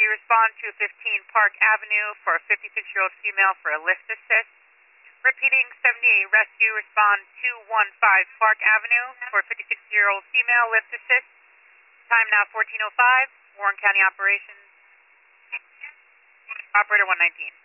respond to 15 Park Avenue for a 56-year-old female for a lift assist. Repeating, 78 Rescue, respond 215 Park Avenue for a 56-year-old female lift assist. Time now 14:05, Warren County Operations. Operator 119.